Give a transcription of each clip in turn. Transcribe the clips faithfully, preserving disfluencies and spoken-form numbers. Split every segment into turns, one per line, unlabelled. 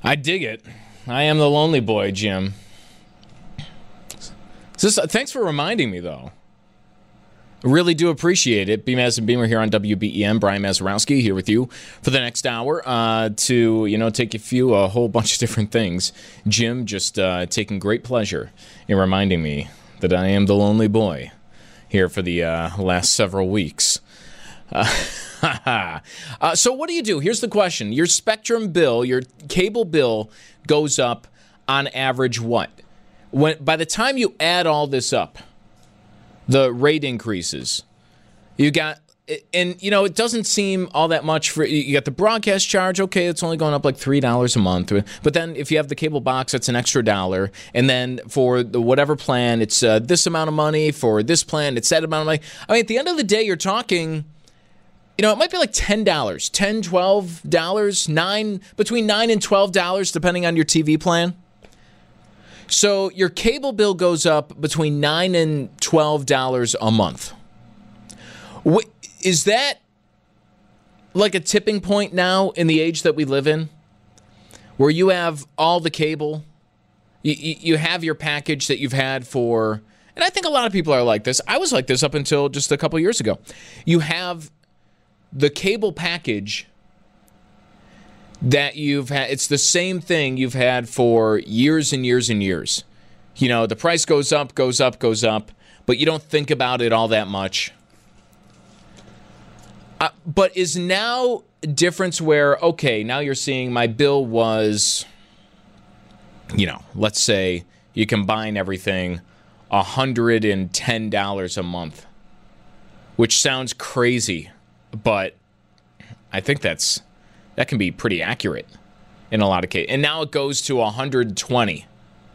I dig it. I am the lonely boy, Jim. This, thanks for reminding me, though. Really do appreciate it. B. Maz and Beamer here on W B E M. Brian Mazurowski here with you for the next hour uh, to, you know, take you through a whole bunch of different things. Jim just uh, taking great pleasure in reminding me that I am the lonely boy here for the uh, last several weeks. Uh, uh, so what do you do? Here's the question. Your Spectrum bill, your cable bill goes up on average what? When by the time you add all this up, the rate increases, you got, and you know, it doesn't seem all that much for, you got the broadcast charge, okay, it's only going up like three dollars a month, but then if you have the cable box, it's an extra dollar, and then for the whatever plan, it's uh, this amount of money, for this plan, it's that amount of money. I mean, at the end of the day, you're talking, you know, it might be like ten dollars, ten dollars, twelve dollars, nine, between nine and twelve dollars, depending on your T V plan. So your cable bill goes up between nine and twelve dollars a month. Is that like a tipping point now in the age that we live in, where you have all the cable, you, you have your package that you've had for, and I think a lot of people are like this. I was like this up until just a couple years ago. You have the cable package that you've had, it's the same thing you've had for years and years and years. You know, the price goes up, goes up, goes up, but you don't think about it all that much. Uh, but is now a difference where, okay, now you're seeing my bill was, you know, let's say you combine everything, one hundred ten dollars a month, which sounds crazy, but I think that's, that can be pretty accurate in a lot of cases. And now it goes to one hundred twenty.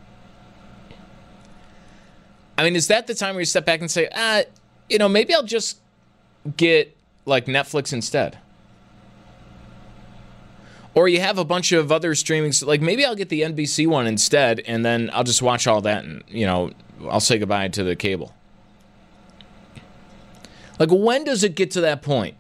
I mean, is that the time where you step back and say, ah, you know, maybe I'll just get like Netflix instead? Or you have a bunch of other streaming, like maybe I'll get the N B C one instead, and then I'll just watch all that, and, you know, I'll say goodbye to the cable. Like, when does it get to that point?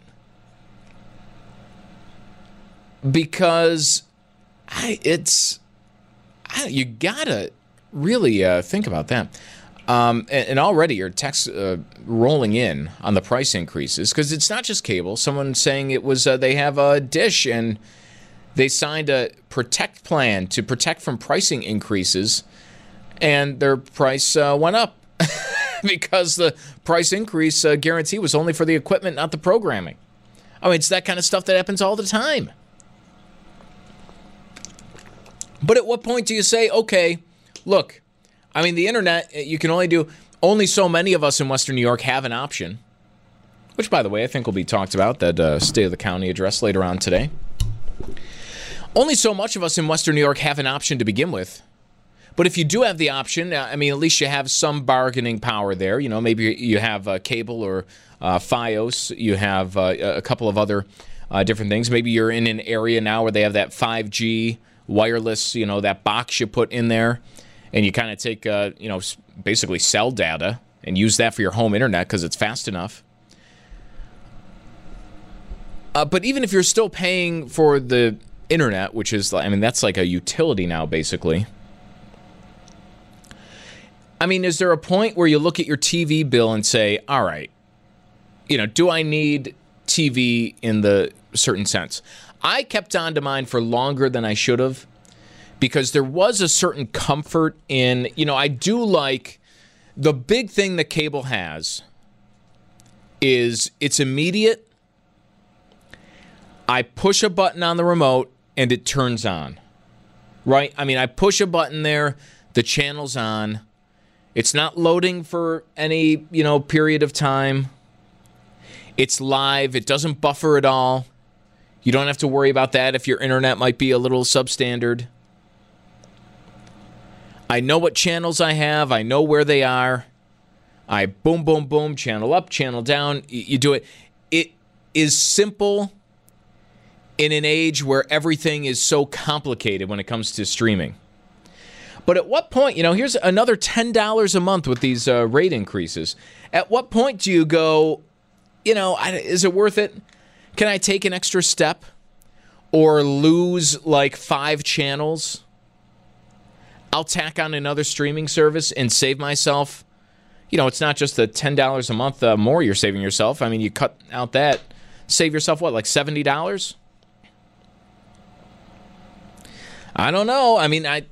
Because I, it's, I, you gotta really uh, think about that. Um, and, and already your texts uh, rolling in on the price increases, because it's not just cable. Someone saying it was uh, they have a Dish and they signed a Protect plan to protect from pricing increases, and their price uh, went up because the price increase uh, guarantee was only for the equipment, not the programming. I mean, it's that kind of stuff that happens all the time. But at what point do you say, okay, look, I mean, the internet, you can only do, only so many of us in Western New York have an option, which, by the way, I think will be talked about, that uh, State of the County address later on today. Only so much of us in Western New York have an option to begin with. But if you do have the option, I mean, at least you have some bargaining power there. You know, maybe you have uh, cable or uh, Fios. You have uh, a couple of other uh, different things. Maybe you're in an area now where they have that five G wireless, you know, that box you put in there, and you kind of take, uh, you know, basically cell data and use that for your home internet because it's fast enough. Uh, but even if you're still paying for the internet, which is, I mean, that's like a utility now, basically. I mean, is there a point where you look at your T V bill and say, all right, you know, do I need T V in the certain sense? I kept on to mine for longer than I should have, because there was a certain comfort in, you know, I do like, the big thing that cable has is it's immediate. I push a button on the remote and it turns on, right? I mean, I push a button there, the channel's on. It's not loading for any, you know, period of time. It's live. It doesn't buffer at all. You don't have to worry about that if your internet might be a little substandard. I know what channels I have. I know where they are. I boom, boom, boom, channel up, channel down. You do it. It is simple in an age where everything is so complicated when it comes to streaming. But at what point, you know, here's another ten dollars a month with these uh, rate increases. At what point do you go, you know, is it worth it? Can I take an extra step? or lose like five channels, I'll tack on another streaming service and save myself. You know, it's not just the ten dollars a month uh, more you're saving yourself. I mean, you cut out that, save yourself what, like seventy dollars? I don't know. I mean, I.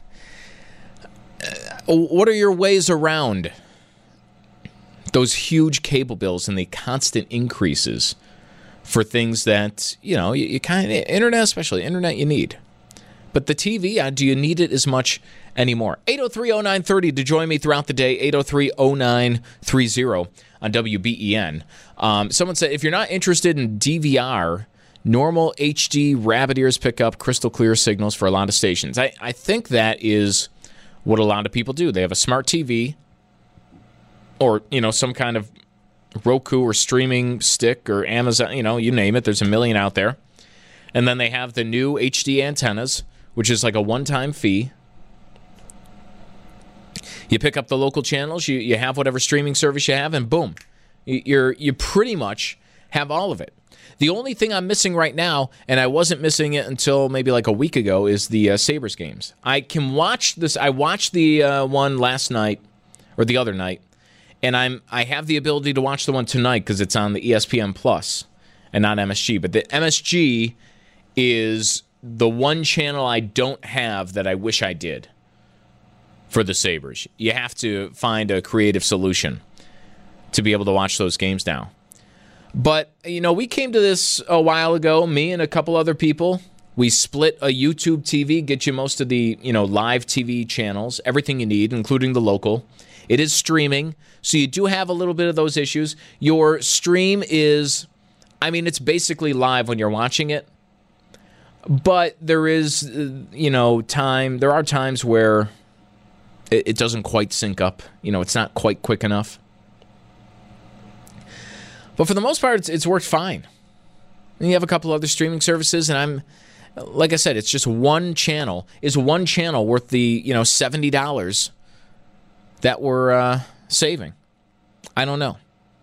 Uh, what are your ways around those huge cable bills and the constant increases for things that, you know, you, you kind of, internet especially, internet you need. But the T V, uh, do you need it as much anymore? eight oh three oh nine thirty to join me throughout the day, eight oh three oh nine thirty on W B E N. Um, someone said, if you're not interested in D V R, normal H D rabbit ears pick up crystal clear signals for a lot of stations. I, I think that is what a lot of people do. They have a smart T V or, you know, some kind of Roku or streaming stick or Amazon, you know, you name it. There's a million out there. And then they have the new H D antennas, which is like a one-time fee. You pick up the local channels, you, you have whatever streaming service you have, and boom, you're you pretty much have all of it. The only thing I'm missing right now, and I wasn't missing it until maybe like a week ago, is the uh, Sabres games. I can watch this. I watched the uh, one last night, or the other night, and I'm I have the ability to watch the one tonight because it's on the E S P N Plus and not M S G. But the M S G is the one channel I don't have that I wish I did for the Sabres. You have to find a creative solution to be able to watch those games now. But, you know, we came to this a while ago, me and a couple other people. We split a YouTube T V, get you most of the, you know, live T V channels, everything you need, including the local. It is streaming, so you do have a little bit of those issues. Your stream is, I mean, it's basically live when you're watching it. But there is, you know, time, there are times where it, it doesn't quite sync up. You know, it's not quite quick enough. But for the most part, it's, it's worked fine. And you have a couple other streaming services, and I'm, like I said, it's just one channel. Is one channel worth the, you know, seventy dollars that we're uh, saving? I don't know.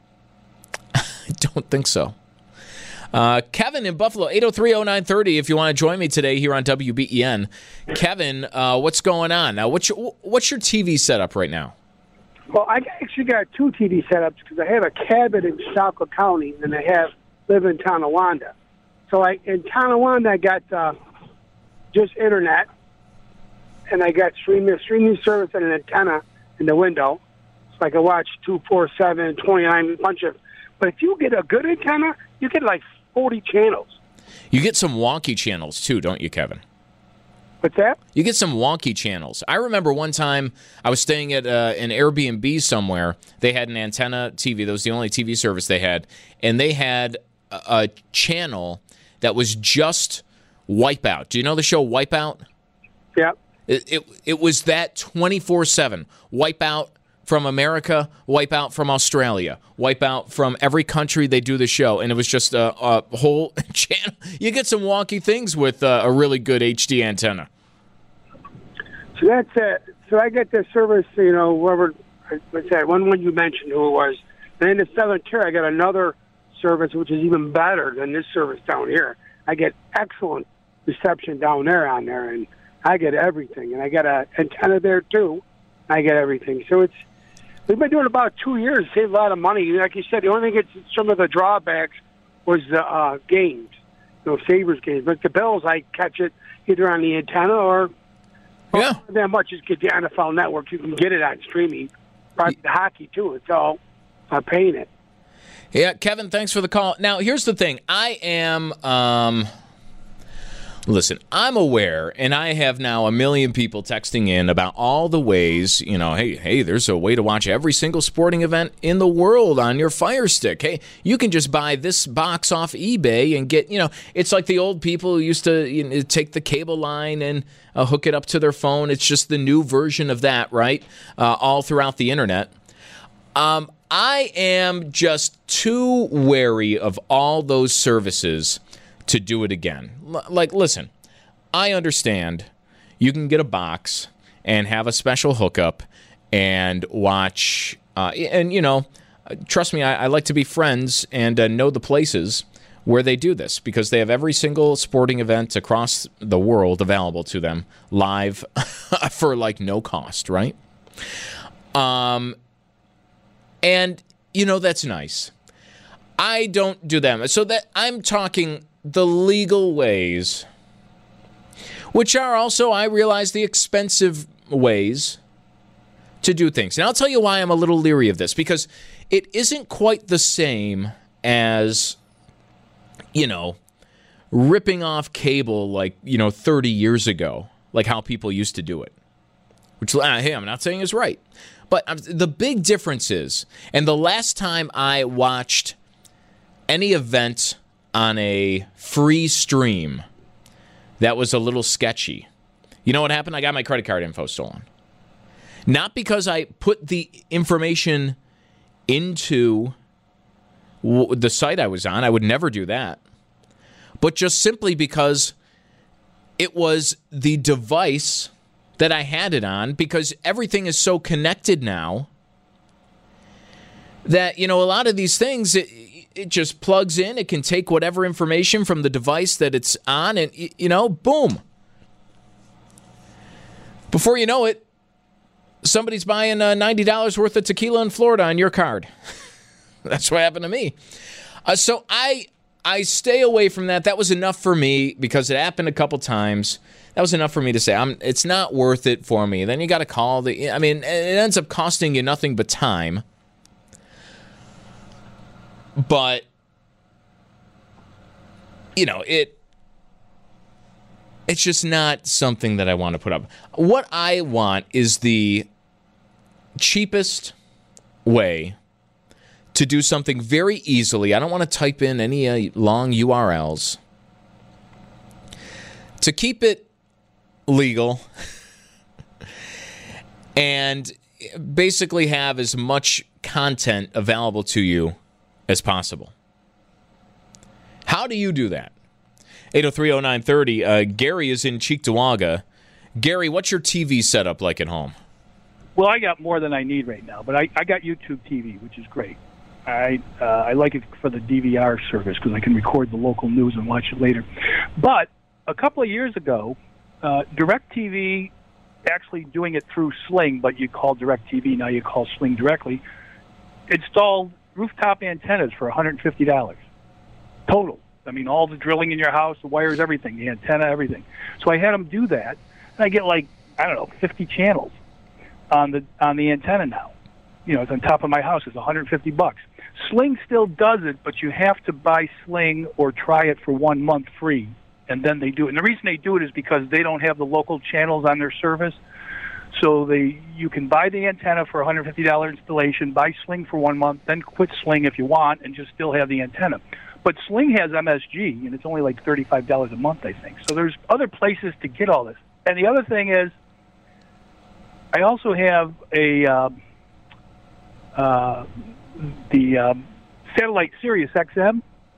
I don't think so. Uh, Kevin in Buffalo, eight oh three oh nine thirty, if you want to join me today here on W B E N. Kevin, uh, what's going on? Now, what's your, what's your T V setup right now?
Well, I actually got two T V setups because I have a cabin in Chautauqua County, and I have live in Tonawanda. So I, in Tonawanda, I got uh, just internet, and I got streaming streaming service and an antenna in the window, so I can watch two forty-seven, twenty-nine, a bunch of. But if you get a good antenna, you get like forty channels.
You get some wonky channels too, don't you, Kevin?
What's that?
You get some wonky channels. I remember one time I was staying at uh, an Airbnb somewhere. They had an antenna T V. That was the only T V service they had. And they had a, a channel that was just Wipeout. Do you know the show Wipeout?
Yeah.
It, it, it was that twenty-four seven. Wipeout from America, Wipeout from Australia, Wipeout from every country they do the show. And it was just a, a whole channel. You get some wonky things with uh, a really good H D antenna.
So that's it. So I get this service, you know, whoever, what's that, one one you mentioned who it was. And in the Southern Tier, I got another service which is even better than this service down here. I get excellent reception down there on there, and I get everything. And I got an antenna there, too. I get everything. So it's, we've been doing it about two years, saved a lot of money. Like you said, the only thing that's some of the drawbacks was the uh, games, you know, Sabres games. But the Bills, I catch it either on the antenna or, or
yeah.
not that much. Just get the N F L Network. You can get it on streaming. Probably the hockey, too. It's all uh, paying it.
Yeah, Kevin, thanks for the call. Now, here's the thing. I am, um, listen, I'm aware, and I have now a million people texting in about all the ways, you know, hey, hey, there's a way to watch every single sporting event in the world on your Fire Stick. Hey, you can just buy this box off eBay and get, you know, it's like the old people who used to you know, take the cable line and uh, hook it up to their phone. It's just the new version of that, right? Uh, all throughout the internet. Um, I am just too wary of all those services to do it again. L- like, listen, I understand you can get a box and have a special hookup and watch, uh, and, you know, trust me, I, I like to be friends and uh, know the places where they do this because they have every single sporting event across the world available to them live for like no cost, right? Um, and you know that's nice. I don't do them, so that I'm talking the legal ways, which are also, I realize, the expensive ways to do things. And I'll tell you why I'm a little leery of this, because it isn't quite the same as, you know, ripping off cable like, you know, thirty years ago, like how people used to do it. Which, uh, hey, I'm not saying is right. But um, the big difference is, and the last time I watched any event on a free stream that was a little sketchy, you know what happened? I got my credit card info stolen. Not because I put the information into w- the site I was on. I would never do that. But just simply because it was the device that I had it on, because everything is so connected now that, you know, a lot of these things, it, it just plugs in. It can take whatever information from the device that it's on and, you know, boom. Before you know it, somebody's buying uh, ninety dollars worth of tequila in Florida on your card. That's what happened to me. Uh, so I I stay away from that. That was enough for me because it happened a couple times. That was enough for me to say, I'm, it's not worth it for me. Then you got to call the, I mean, it ends up costing you nothing but time. But, you know, it, it's just not something that I want to put up. What I want is the cheapest way to do something very easily. I don't want to type in any uh, long U R Ls. To keep it legal and basically have as much content available to you as possible. How do you do that? eight oh three oh nine thirty. Uh, Gary is in Cheektowaga. Gary, what's your T V setup like at home?
Well, I got more than I need right now, but I, I got YouTube T V, which is great. I uh, I like it for the D V R service because I can record the local news and watch it later. But a couple of years ago, uh, DirecTV, actually doing it through Sling, but you call DirecTV, now you call Sling directly, installed rooftop antennas for one hundred fifty dollars total. I mean, all the drilling in your house, the wires, everything, the antenna, everything. So I had them do that, and I get like, I don't know, fifty channels on the on the antenna now. You know, it's on top of my house. It's one hundred fifty bucks. Sling still does it, but you have to buy Sling or try it for one month free, and then they do it. And the reason they do it is because they don't have the local channels on their service. So they you can buy the antenna for one hundred fifty dollars installation, buy Sling for one month, then quit Sling if you want, and just still have the antenna. But Sling has M S G, and it's only like thirty-five dollars a month, I think. So there's other places to get all this. And the other thing is, I also have a uh, uh, the uh, satellite Sirius X M.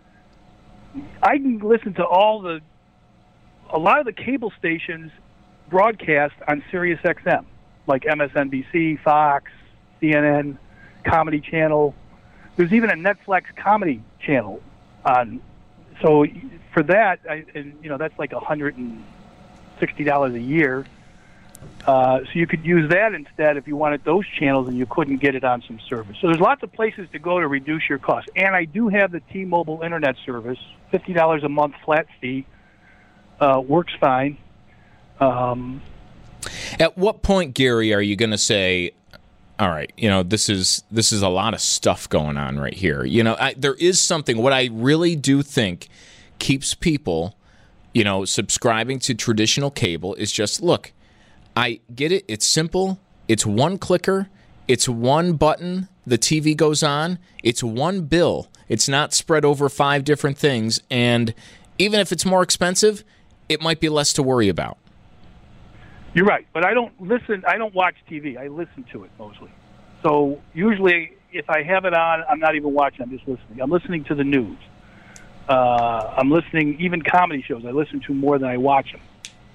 I can listen to all the a lot of the cable stations broadcast on Sirius X M, like M S N B C, Fox, C N N, Comedy Channel. There's even a Netflix comedy channel on. So for that, I, and, you know, that's like one hundred sixty dollars a year. Uh, so you could use that instead if you wanted those channels and you couldn't get it on some service. So there's lots of places to go to reduce your costs. And I do have the T-Mobile Internet service, fifty dollars a month flat fee. Uh, works fine. Um,
At what point, Gary, are you going to say, all right, you know, this is this is a lot of stuff going on right here. You know, I, there is something, what I really do think keeps people, you know, subscribing to traditional cable is just, look, I get it. It's simple. It's one clicker. It's one button. The T V goes on. It's one bill. It's not spread over five different things. And even if it's more expensive, it might be less to worry about.
You're right, but I don't listen. I don't watch T V. I listen to it mostly. So usually, if I have it on, I'm not even watching. I'm just listening. I'm listening to the news. Uh, I'm listening, even comedy shows. I listen to more than I watch them.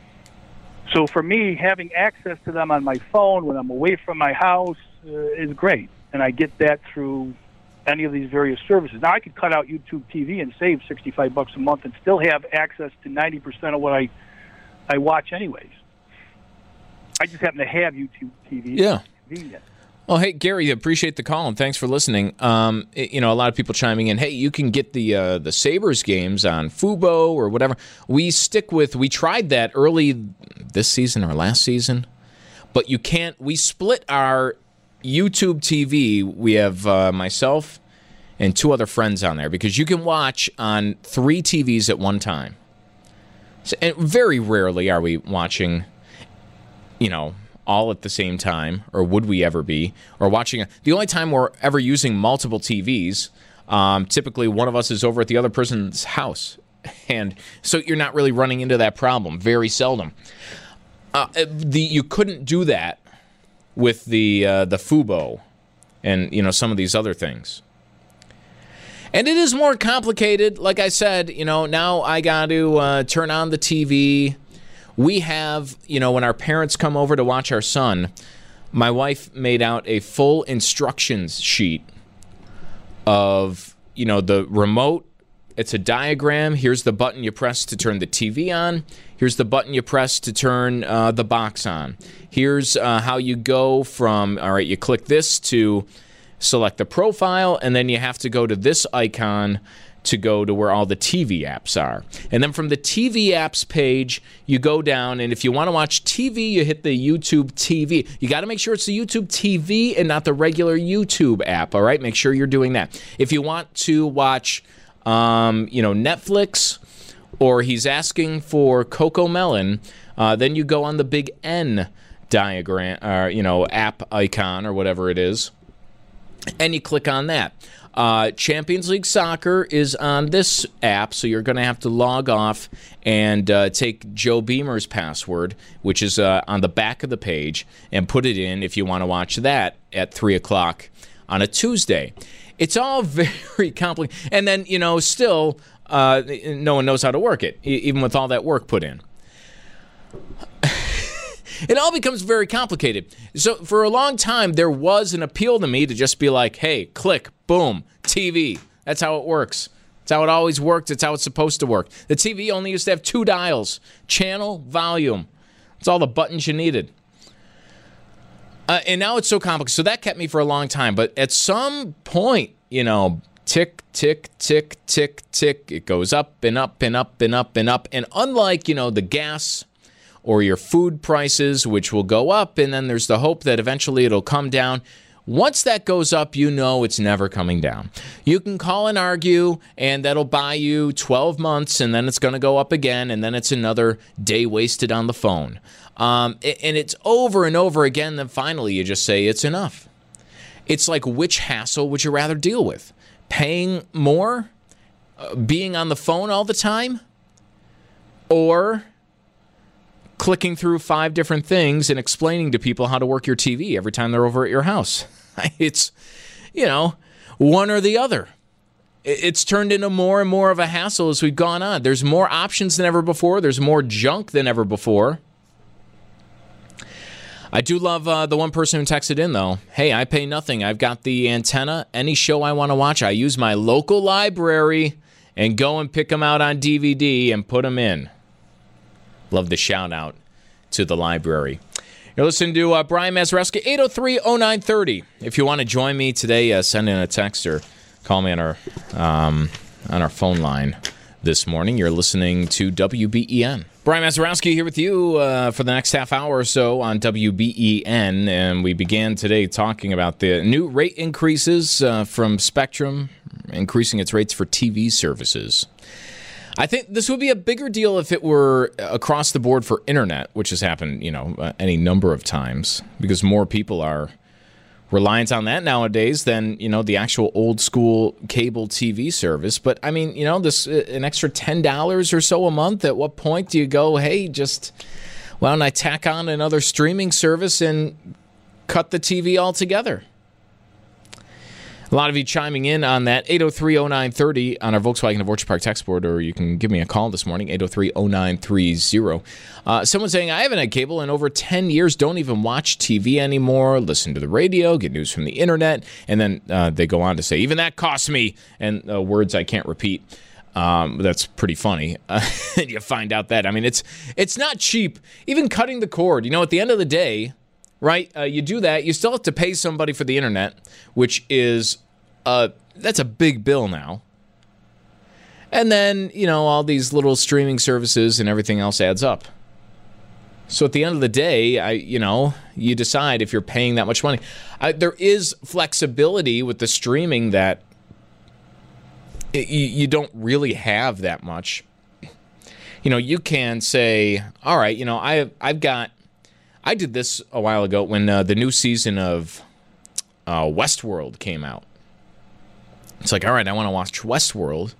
So for me, having access to them on my phone when I'm away from my house uh, is great, and I get that through any of these various services. Now, I could cut out YouTube T V and save sixty-five bucks a month and still have access to ninety percent of what I I watch anyways. I just happen to have YouTube T V.
Yeah.
Convenient.
Well, hey, Gary, appreciate the call, and thanks for listening. Um, it, you know, a lot of people chiming in, hey, you can get the uh, the Sabres games on Fubo or whatever. We stick with, we tried that early this season or last season, but you can't, we split our YouTube T V. We have uh, myself and two other friends on there because you can watch on three T Vs at one time. So, and very rarely are we watching, you know, all at the same time, or would we ever be, or watching. The only time we're ever using multiple T Vs, um, typically one of us is over at the other person's house. And so you're not really running into that problem, very seldom. Uh, the you couldn't do that with the uh, the Fubo and, you know, some of these other things. And it is more complicated. Like I said, you know, now I got to uh, turn on the T V. We have, you know, when our parents come over to watch our son, my wife made out a full instructions sheet of, you know, the remote. It's a diagram. Here's the button you press to turn the T V on. Here's the button you press to turn uh, the box on. Here's uh, how you go from, all right, you click this to select the profile, and then you have to go to this icon to go to where all the T V apps are. And then from the T V apps page, you go down, and if you want to watch T V, you hit the YouTube T V. You got to make sure it's the YouTube T V and not the regular YouTube app, all right? Make sure you're doing that. If you want to watch, um, you know, Netflix, or he's asking for Coco Melon, uh, then you go on the big N diagram, or, you know, app icon or whatever it is, and you click on that. Uh, Champions League Soccer is on this app, so you're going to have to log off and uh, take Joe Beamer's password, which is uh, on the back of the page, and put it in if you want to watch that at three o'clock on a Tuesday. It's all very complicated. And then, you know, still, uh, no one knows how to work it, even with all that work put in. It all becomes very complicated. So for a long time, there was an appeal to me to just be like, hey, click, boom, T V. That's how it works. That's how it always worked. It's how it's supposed to work. The T V only used to have two dials, channel, volume. That's all the buttons you needed. Uh, and now it's so complicated. So that kept me for a long time. But at some point, you know, tick, tick, tick, tick, tick, it goes up and up and up and up and up. And unlike, you know, the gas or your food prices, which will go up, and then there's the hope that eventually it'll come down. Once that goes up, you know it's never coming down. You can call and argue, and that'll buy you twelve months, and then it's going to go up again, and then it's another day wasted on the phone. Um, and it's over and over again, then finally you just say it's enough. It's like, which hassle would you rather deal with? Paying more? Uh, being on the phone all the time? Or clicking through five different things and explaining to people how to work your T V every time they're over at your house? It's, you know, one or the other. It's turned into more and more of a hassle as we've gone on. There's more options than ever before. There's more junk than ever before. I do love uh, the one person who texted in, though. Hey, I pay nothing. I've got the antenna. Any show I want to watch, I use my local library and go and pick them out on D V D and put them in. Love the shout out to the library. You're listening to uh, Brian Mazeroski, eight oh three oh nine thirty. If you want to join me today, uh, send in a text or call me on our um, on our phone line this morning. You're listening to W B E N. Brian Mazeroski here with you uh, for the next half hour or so on W B E N. And we began today talking about the new rate increases uh, from Spectrum, increasing its rates for T V services. I think this would be a bigger deal if it were across the board for internet, which has happened, you know, uh, any number of times, because more people are reliant on that nowadays than, you know, the actual old school cable T V service. But I mean, you know, this uh, an extra ten dollars or so a month. At what point do you go, hey, just why don't I tack on another streaming service and cut the T V altogether? A lot of you chiming in on that, eight oh three oh nine three oh on our Volkswagen of Orchard Park text board, or you can give me a call this morning, eight oh three oh nine three oh. Uh, someone saying, I haven't had cable in over ten years, don't even watch T V anymore, listen to the radio, get news from the internet, and then uh, they go on to say, even that cost me, and uh, words I can't repeat. Um, that's pretty funny. Uh, you find out that, I mean, it's it's not cheap. Even cutting the cord, you know, at the end of the day, right? Uh, you do that. You still have to pay somebody for the internet, which is uh, that's a big bill now. And then, you know, all these little streaming services and everything else adds up. So at the end of the day, I, you know, you decide if you're paying that much money. I, there is flexibility with the streaming that it, you, you don't really have that much. You know, you can say, all right, you know, I I've got. I did this a while ago when uh, the new season of uh, Westworld came out. It's like, all right, I want to watch Westworld,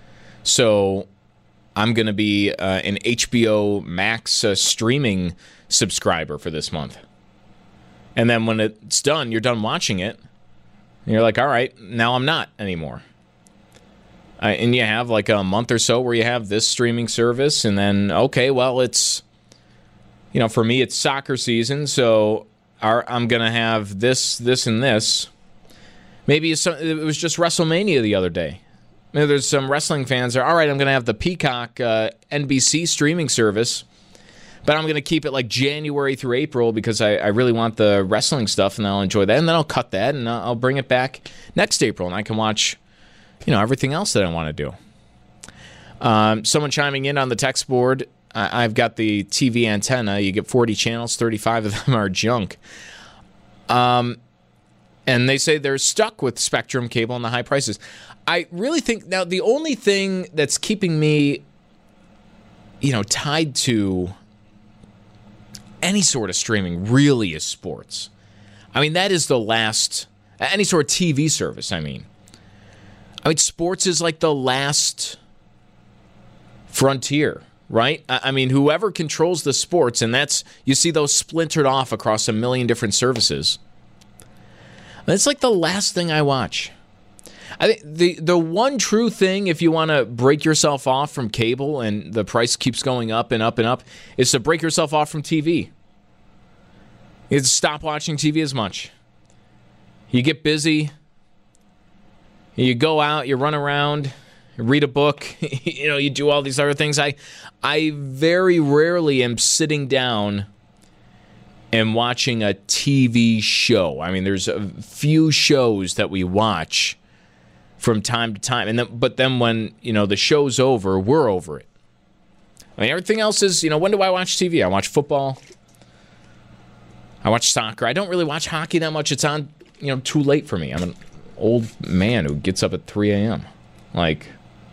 so I'm going to be uh, an H B O Max uh, streaming subscriber for this month. And then when it's done, you're done watching it, and you're like, all right, now I'm not anymore. Uh, and you have like a month or so where you have this streaming service, and then, okay, well, it's... You know, for me, it's soccer season, so our, I'm going to have this, this, and this. Maybe it's some, it was just WrestleMania the other day. Maybe there's some wrestling fans that are, all right, I'm going to have the Peacock uh, N B C streaming service, but I'm going to keep it like January through April because I, I really want the wrestling stuff, and I'll enjoy that. And then I'll cut that, and I'll bring it back next April, and I can watch, you know, everything else that I want to do. Um, someone chiming in on the text board, I've got the T V antenna. You get forty channels, thirty-five of them are junk. Um, and they say they're stuck with Spectrum cable and the high prices. I really think, now, the only thing that's keeping me, you know, tied to any sort of streaming really is sports. I mean, that is the last, any sort of T V service, I mean. I mean, sports is like the last frontier. Right? I mean, whoever controls the sports, and that's, you see those splintered off across a million different services. That's like the last thing I watch. I think the the one true thing, if you want to break yourself off from cable and the price keeps going up and up and up, is to break yourself off from T V. Is stop watching T V as much. You get busy. You go out, you run around, read a book, you know, you do all these other things. I I very rarely am sitting down and watching a T V show. I mean, there's a few shows that we watch from time to time, and then, but then when, you know, the show's over, we're over it. I mean, everything else is, you know, when do I watch T V? I watch football. I watch soccer. I don't really watch hockey that much. It's on, you know, too late for me. I'm an old man who gets up at three a.m. Like...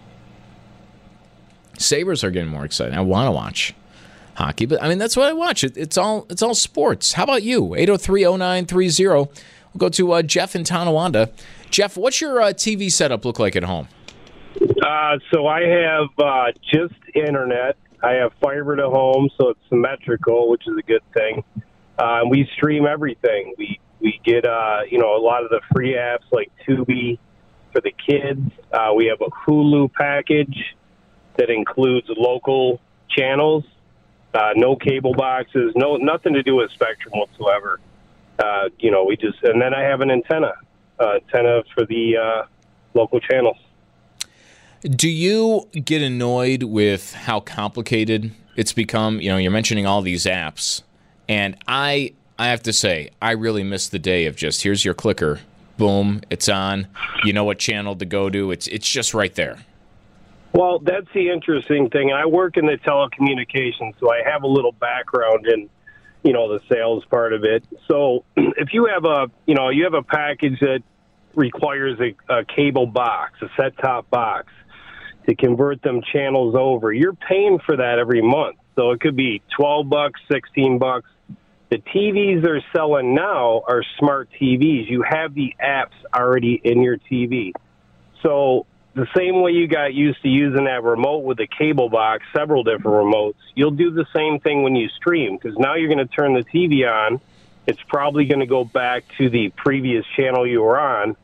Sabres are getting more exciting. I want to watch hockey, but I mean, that's what I watch. It, it's all it's all sports. How about you? eight oh three oh nine three oh. We'll go to uh, Jeff in Tonawanda. Jeff, what's your uh, T V setup look like at home?
Uh, so I have uh, just internet. I have fiber to home, so it's symmetrical, which is a good thing. Uh, and we stream everything. We we get uh, you know, a lot of the free apps like Tubi for the kids. Uh, we have a Hulu package that includes local channels, uh, no cable boxes, no nothing to do with Spectrum whatsoever. Uh, you know, we just, and then I have an antenna, uh, antenna for the uh, local channels.
Do you get annoyed with how complicated it's become? You know, you're mentioning all these apps, and I, I have to say, I really miss the day of just, here's your clicker, boom, it's on, you know what channel to go to, it's it's just right there.
Well, that's the interesting thing. I work in the telecommunications, so I have a little background in, you know, the sales part of it. So if you have a, you know, you have a package that requires a, a cable box, a set-top box, to convert them channels over, you're paying for that every month. So it could be twelve bucks, sixteen bucks. The T Vs they're selling now are smart T Vs. You have the apps already in your T V. So the same way you got used to using that remote with a cable box, several different remotes, you'll do the same thing when you stream, because now you're going to turn the T V on. It's probably going to go back to the previous channel you were on,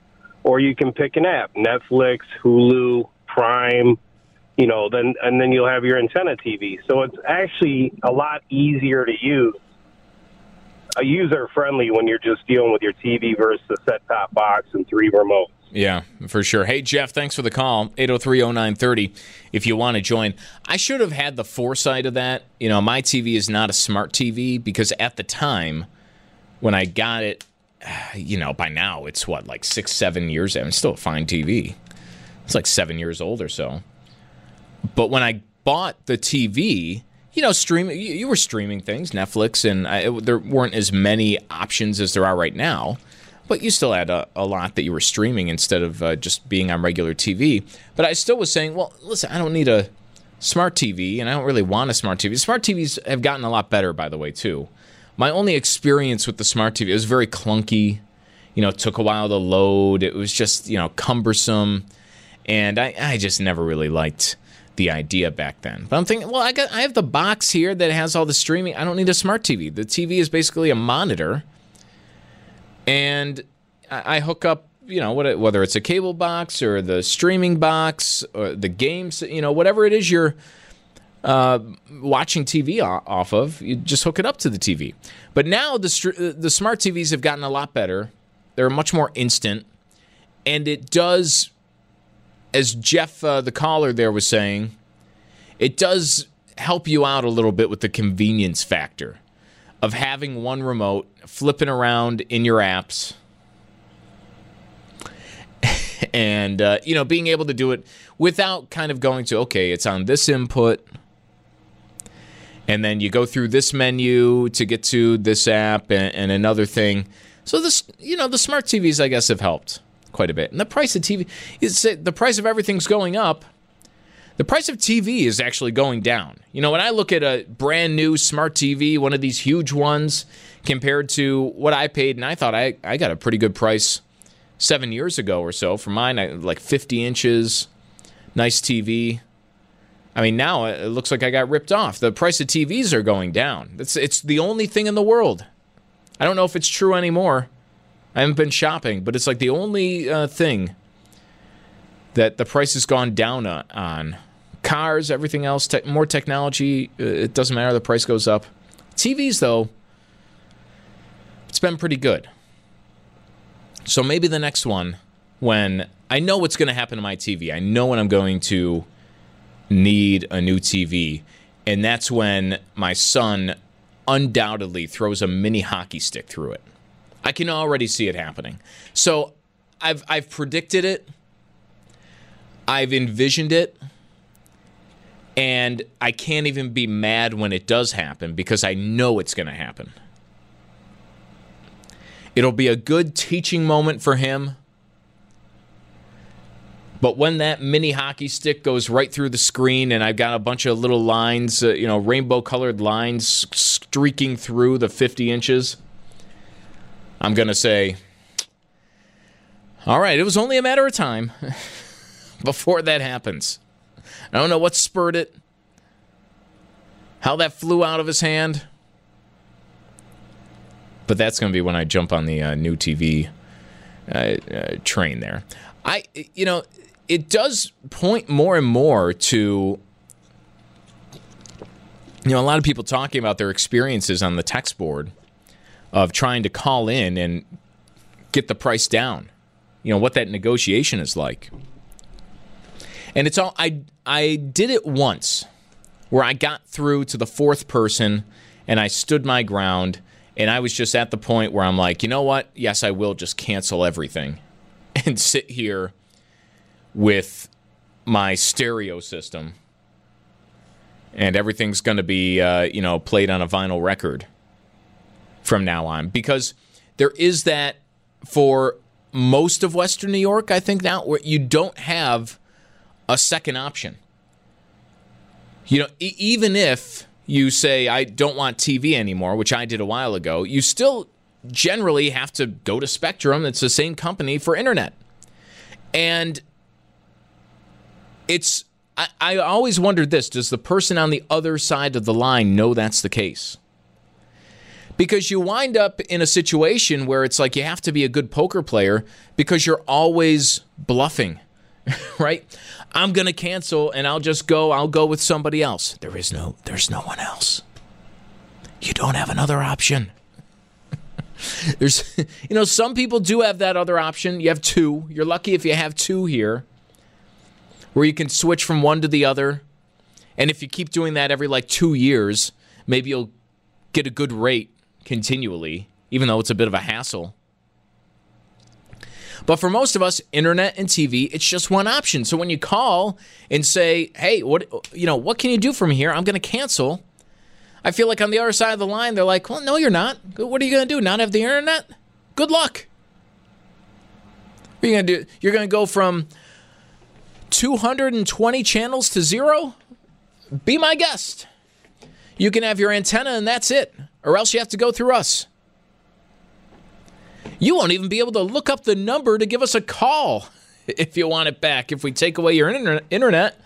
or you can pick an app, Netflix, Hulu, Prime, you know, then and then you'll have your antenna T V. So it's actually a lot easier to use, a user-friendly when you're just dealing with your T V versus a set-top box and three remotes.
Yeah, for sure. Hey, Jeff, thanks for the call. eight oh three oh nine thirty if you want to join. I should have had the foresight of that. You know, my T V is not a smart T V because at the time when I got it, you know, by now it's what, like six, seven years old. It's still a fine T V. It's like seven years old or so. But when I bought the T V, you know, streaming, you, you were streaming things, Netflix, and I, it, there weren't as many options as there are right now. But you still had a, a lot that you were streaming instead of uh, just being on regular T V. But I still was saying, well, listen, I don't need a smart T V, and I don't really want a smart T V. Smart T Vs have gotten a lot better, by the way, too. My only experience with the smart T V, it was very clunky. You know, it took a while to load. It was just, you know, cumbersome. And I, I just never really liked the idea back then. But I'm thinking, well, I got I have the box here that has all the streaming. I don't need a smart T V. The T V is basically a monitor. And I hook up, you know, whether it's a cable box or the streaming box or the games, you know, whatever it is you're uh, watching T V off of, you just hook it up to the T V. But now the the smart T Vs have gotten a lot better. They're much more instant. And it does, as Jeff, uh, the caller there, was saying, it does help you out a little bit with the convenience factor of having one remote, flipping around in your apps, and, uh, you know, being able to do it without kind of going to, okay, it's on this input, and then you go through this menu to get to this app and, and another thing. So, this, you know, the smart T Vs, I guess, have helped quite a bit. And the price of T V, is the price of everything's going up. The price of T V is actually going down. You know, when I look at a brand new smart T V, one of these huge ones, compared to what I paid, and I thought I, I got a pretty good price seven years ago or so for mine, I, like fifty inches, nice T V. I mean, now it looks like I got ripped off. The price of T Vs are going down. It's, it's the only thing in the world. I don't know if it's true anymore. I haven't been shopping, but it's like the only uh, thing that the price has gone down on. Cars, everything else, te- more technology, it doesn't matter, the price goes up. T Vs, though, it's been pretty good. So maybe the next one, when I know what's going to happen to my T V, I know when I'm going to need a new T V, and that's when my son undoubtedly throws a mini hockey stick through it. I can already see it happening. So I've I've predicted it. I've envisioned it. And I can't even be mad when it does happen because I know it's going to happen. It'll be a good teaching moment for him. But when that mini hockey stick goes right through the screen and I've got a bunch of little lines, uh, you know, rainbow-colored lines streaking through the fifty inches, I'm going to say, all right, it was only a matter of time before that happens. I don't know what spurred it, how that flew out of his hand, but that's going to be when I jump on the uh, new T V uh, uh, train there. I, you know, it does point more and more to, you know, a lot of people talking about their experiences on the text board of trying to call in and get the price down, you know, what that negotiation is like. And it's all, I, I did it once where I got through to the fourth person and I stood my ground and I was just at the point where I'm like, you know what? Yes, I will just cancel everything and sit here with my stereo system and everything's going to be, uh, you know, played on a vinyl record from now on. Because there is that for most of Western New York, I think now, where you don't have a second option. You know, e- even if you say, I don't want T V anymore, which I did a while ago, you still generally have to go to Spectrum. It's the same company for internet. And it's, I, I always wondered this, does the person on the other side of the line know that's the case? Because you wind up in a situation where it's like you have to be a good poker player because you're always bluffing, right? I'm going to cancel and I'll just go, I'll go with somebody else. There is no, there's no one else. You don't have another option. There's, you know, some people do have that other option. You have two. You're lucky if you have two here where you can switch from one to the other. And if you keep doing that every like two years, maybe you'll get a good rate continually, even though it's a bit of a hassle. But for most of us, internet and T V, it's just one option. So when you call and say, hey, what you know, what can you do from here? I'm going to cancel. I feel like on the other side of the line, they're like, well, no, you're not. What are you going to do? Not have the internet? Good luck. What are you going to do? You're going to go from two hundred twenty channels to zero? Be my guest. You can have your antenna and that's it. Or else you have to go through us. You won't even be able to look up the number to give us a call if you want it back, if we take away your internet.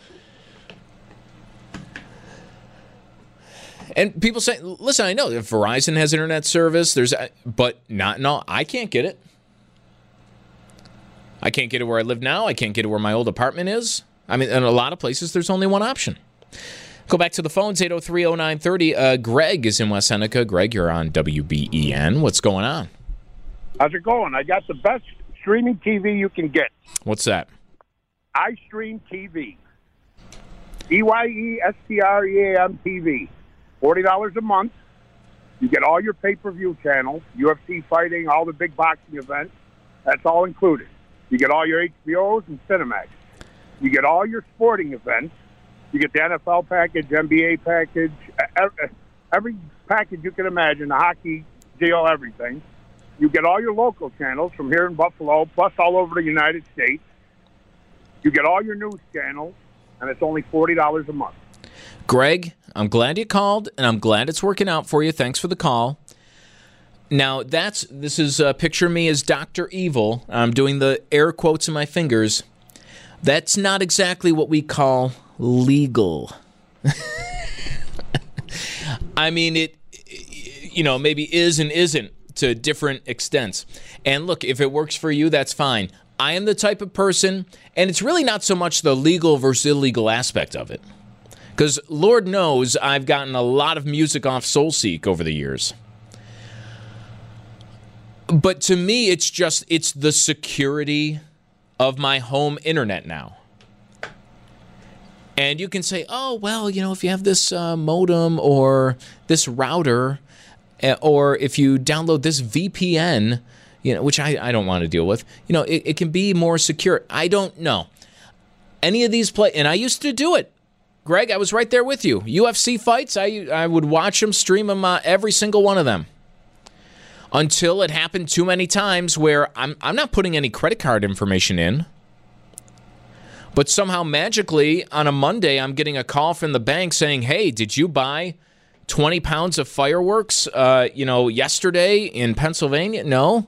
And people say, listen, I know if Verizon has internet service, there's, but not, no, I can't get it. I can't get it where I live now. I can't get it where my old apartment is. I mean, in a lot of places, there's only one option. Go back to the phones, eight oh three oh nine three oh. Uh, Greg is in West Seneca. Greg, you're on W B E N. What's going on?
How's it going? I got the best streaming T V you can get.
What's that?
iStream T V. E Y E S T R E A M T V. forty dollars a month. You get all your pay-per-view channels, U F C fighting, all the big boxing events. That's all included. You get all your H B Os and Cinemax. You get all your sporting events. You get the N F L package, N B A package, every package you can imagine, the hockey deal, everything. You get all your local channels from here in Buffalo, plus all over the United States. You get all your news channels, and it's only forty dollars a month.
Greg, I'm glad you called, and I'm glad it's working out for you. Thanks for the call. Now, that's this is uh, picture me as Doctor Evil. I'm doing the air quotes in my fingers. That's not exactly what we call legal. I mean, it, you know, maybe is and isn't to different extents. And look, if it works for you, that's fine. I am the type of person, and it's really not so much the legal versus illegal aspect of it. Because Lord knows I've gotten a lot of music off SoulSeek over the years. But to me, it's just, it's the security of my home internet now. And you can say, oh, well, you know, if you have this uh, modem or this router, or if you download this V P N, you know, which I, I don't want to deal with, you know, it, it can be more secure. I don't know. Any of these play, and I used to do it. Greg, I was right there with you. U F C fights, I I would watch them, stream them, uh, every single one of them. Until it happened too many times where I'm I'm not putting any credit card information in. But somehow magically on a Monday, I'm getting a call from the bank saying, hey, did you buy twenty pounds of fireworks, uh, you know, yesterday in Pennsylvania? No.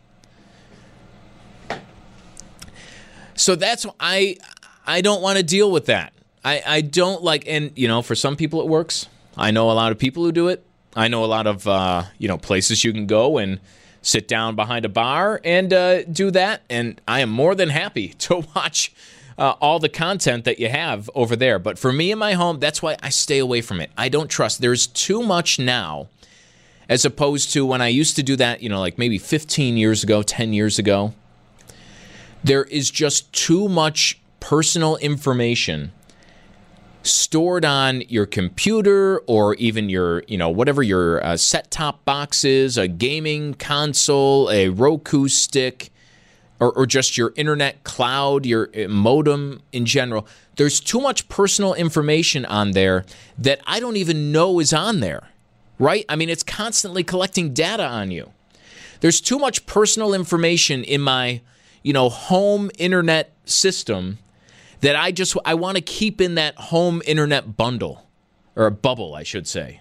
So that's, I, I don't want to deal with that. I, I don't like, and, you know, for some people it works. I know a lot of people who do it. I know a lot of, uh, you know, places you can go and sit down behind a bar and uh, do that. And I am more than happy to watch Uh, all the content that you have over there. But for me in my home, that's why I stay away from it. I don't trust. There's too much now as opposed to when I used to do that, you know, like maybe fifteen years ago, ten years ago. There is just too much personal information stored on your computer or even your, you know, whatever your uh, set-top box is, a gaming console, a Roku stick, Or, or just your internet cloud, your modem in general. There's too much personal information on there that I don't even know is on there, right? I mean, it's constantly collecting data on you. There's too much personal information in my, you know, home internet system that I just, I want to keep in that home internet bundle, or a bubble, I should say.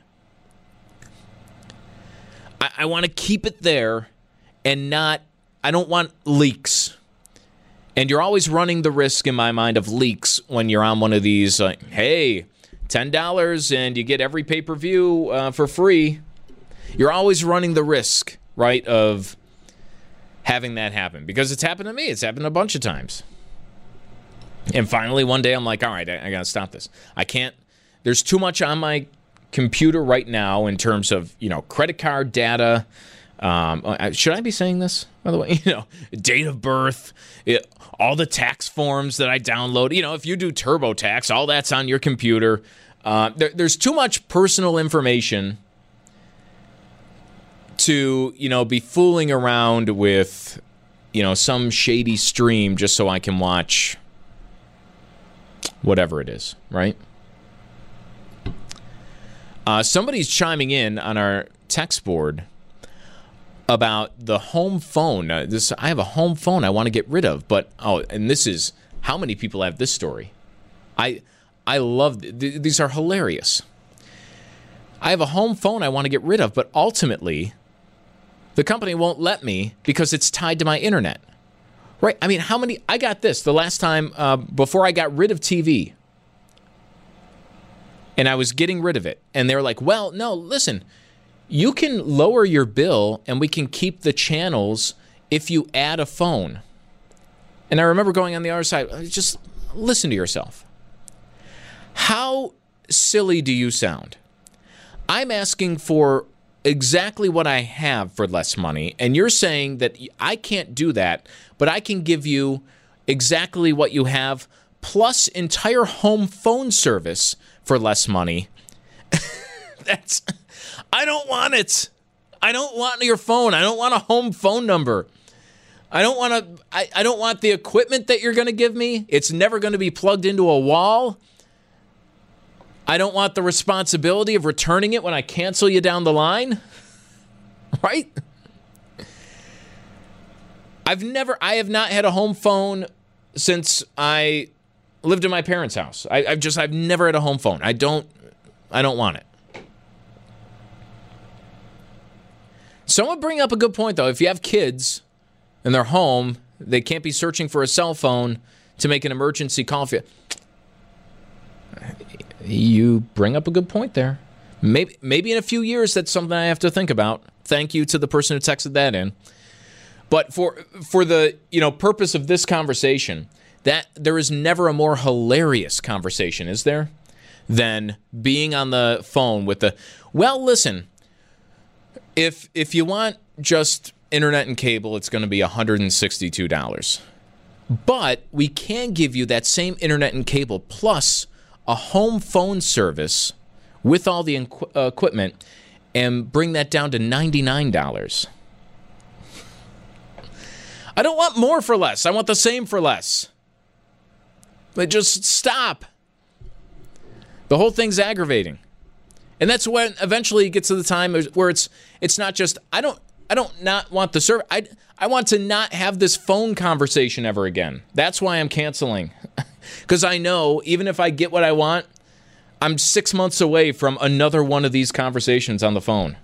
I, I want to keep it there and not, I don't want leaks. And you're always running the risk in my mind of leaks when you're on one of these, like, hey, ten dollars and you get every pay-per-view uh, for free. You're always running the risk, right, of having that happen. Because it's happened to me. It's happened a bunch of times. And finally, one day, I'm like, all right, I, I got to stop this. I can't. There's too much on my computer right now in terms of, you know, credit card data. Um, should I be saying this, by the way? You know, date of birth, it, all the tax forms that I download. You know, if you do TurboTax, all that's on your computer. Uh, there, there's too much personal information to, you know, be fooling around with, you know, some shady stream just so I can watch whatever it is, right? Uh, somebody's chiming in on our text board about the home phone. Uh, this I have a home phone I want to get rid of, but oh, and this is how many people have this story. I I love th- these are hilarious. I have a home phone I want to get rid of, but ultimately the company won't let me because it's tied to my internet. Right? I mean, how many? I got this the last time uh, before I got rid of T V. And I was getting rid of it. And they were like, well, no, listen, you can lower your bill and we can keep the channels if you add a phone. And I remember going on the other side, just listen to yourself. How silly do you sound? I'm asking for exactly what I have for less money, and you're saying that I can't do that, but I can give you exactly what you have plus entire home phone service for less money. That's I don't want it. I don't want your phone. I don't want a home phone number. I don't want to I, I don't want the equipment that you're going to give me. It's never going to be plugged into a wall. I don't want the responsibility of returning it when I cancel you down the line. Right? I've never I have not had a home phone since I lived in my parents' house. I, I've just I've never had a home phone. I don't I don't want it. Someone bring up a good point though. If you have kids and they're home, they can't be searching for a cell phone to make an emergency call for you. You bring up a good point there. Maybe maybe in a few years that's something I have to think about. Thank you to the person who texted that in. But for for the, you know, purpose of this conversation, that there is never a more hilarious conversation, is there, than being on the phone with the, well, listen, if if you want just internet and cable, it's going to be one hundred sixty-two dollars. But we can give you that same internet and cable plus a home phone service with all the inqu- uh, equipment and bring that down to ninety-nine dollars. I don't want more for less. I want the same for less. But just stop. The whole thing's aggravating. And that's when eventually it gets to the time where it's it's not just, I don't I don't not want the service. I, I want to not have this phone conversation ever again. That's why I'm canceling. Because I know even if I get what I want, I'm six months away from another one of these conversations on the phone.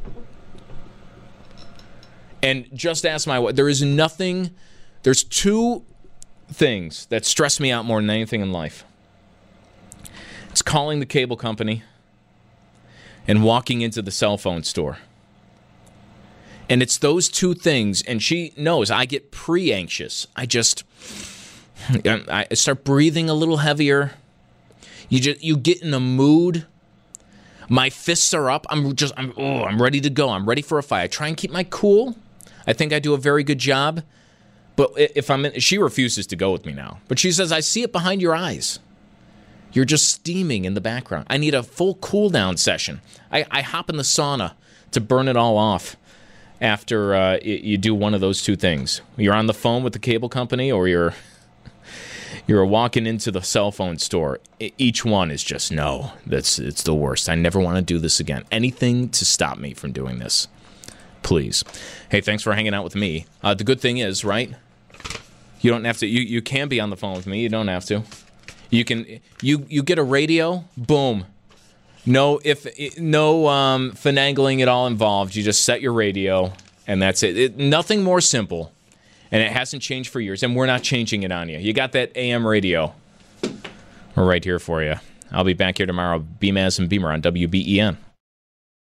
And just ask my wife. There is nothing, there's two things that stress me out more than anything in life. It's calling the cable company and walking into the cell phone store. And it's those two things, and she knows I get pre-anxious. I just, I start breathing a little heavier. You just, you get in a mood. My fists are up. I'm just, I'm, oh, I'm ready to go. I'm ready for a fight. I try and keep my cool. I think I do a very good job. But if I'm in, she refuses to go with me now. But she says, I see it behind your eyes. You're just steaming in the background. I need a full cool down session. I, I hop in the sauna to burn it all off after uh, you do one of those two things. You're on the phone with the cable company or you're you're walking into the cell phone store. Each one is just, no, that's it's the worst. I never want to do this again. Anything to stop me from doing this. Please. Hey, thanks for hanging out with me. Uh, the good thing is, right, you don't have to, you, you can be on the phone with me. You don't have to. You can, you, you get a radio, boom. No, if no um, finagling at all involved. You just set your radio, and that's it. it. Nothing more simple, and it hasn't changed for years, and we're not changing it on you. You got that A M radio. We're right here for you. I'll be back here tomorrow, B M A S and Beamer on W B E N.